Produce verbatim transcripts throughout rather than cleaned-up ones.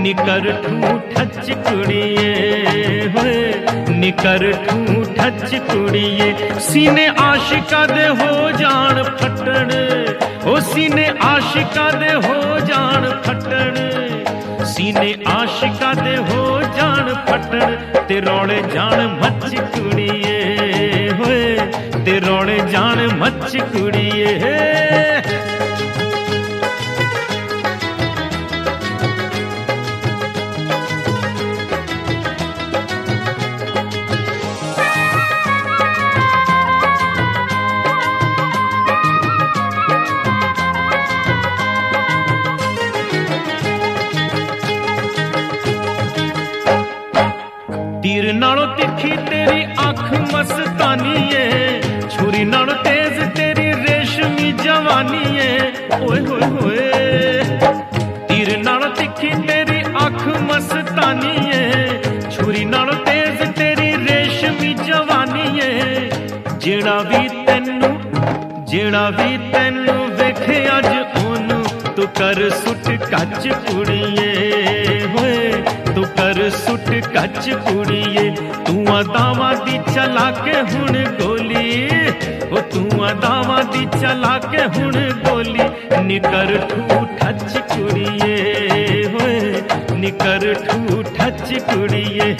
निकर ठू ठच कुड़िए होए निकर ठू ठच कुड़िए सीने आशिका दे हो जान फटण ओ सीने आशिका दे हो जान फटण सीने आशिका दे हो जान फटण ते रोड़े जान मच कुड़िए होए ते रोड़े जान मच कुड़िए तीर नालों तिखी तेरी आँख मस्तानी है छुरी नालों तेज तेरी रेशमी जवानी है ओए होए होए तीर नालों तिखी तेरी आँख मस्तानी है छुरी नालों तेज तेरी रेशमी जवानी है जेड़ा भी तेनू जेड़ा भी तेनू वेखे अज ओनू तू कर सुट कच कुड़िए होए तू कर सुट कच कुड़िए तू अदावां दी चला के हुण गोली ओ तू अदावां दी चला के हुण गोली निकर ठू ठच कुड़िए होए निकर ठू ठच कुड़िए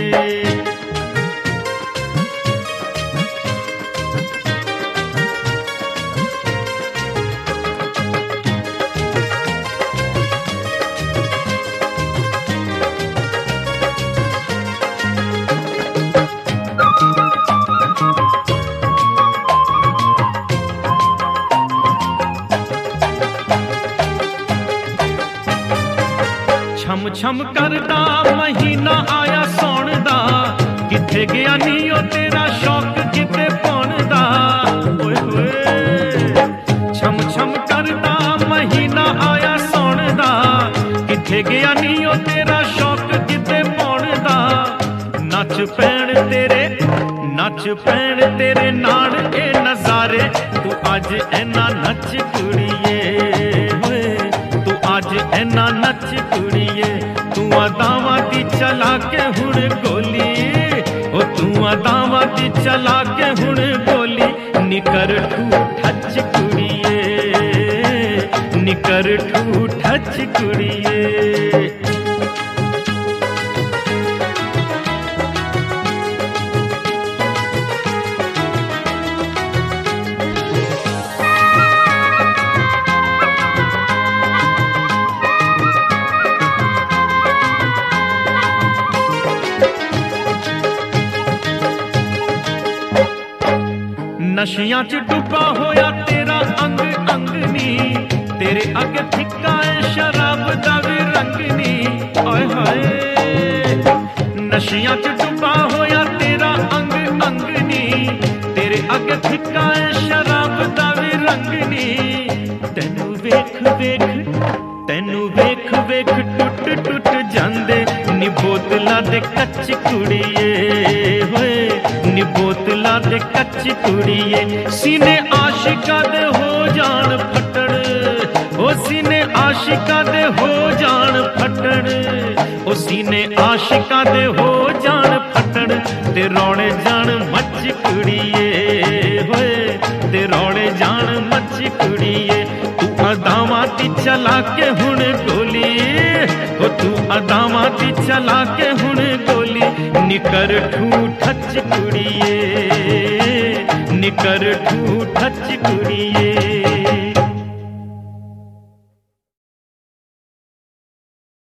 छम छम करदा महीना आया सौण दा किथे गया नी ओ तेरा शौक किते पौण दा ओए होए छम छम करदा महीना आया सौण दा किथे गया नी ओ तेरा शौक किते पौण दा नच पैण तेरे नच पैण तेरे नाल ए नजारे तू अज ऐना नच कुड़िए होए तू अज ऐना नच कुड़िए तू अदावां दी चला के हुण गोली ओ तू अदावां दी चला के हुण गोली निकर ठू ठच कुड़िए निकर ठू ठच कुड़िए नशियां च डुबा होया तेरा अंग अंग नी तेरे अगे फिक्का है शराब दा भी रंग नी ओए हाय नशियां च डुबा होया तेरा अंग अंग नी तेरे अगे फिक्का है शराब दा भी रंग नी तेनू वेख वेख तेनू वेख वेख टुट टुट जांदे नी बोतला दे कच कुड़िए होए नी बोतला दे कच कुड़िए सीने आशिका दे हो जान फटण ओ सीने आशिका दे हो जान फटण ओ सीने आशिका दे हो जान फटण ते रोड़े जान मच कुड़िए होए ते रोड़े जान मच कुड़िए तू अदावां दी चला के हुण गोली ओ तू अदावां दी चला के हुण गोली निकर ठू ठच कुड़िए निकर ठू ठच कुड़िए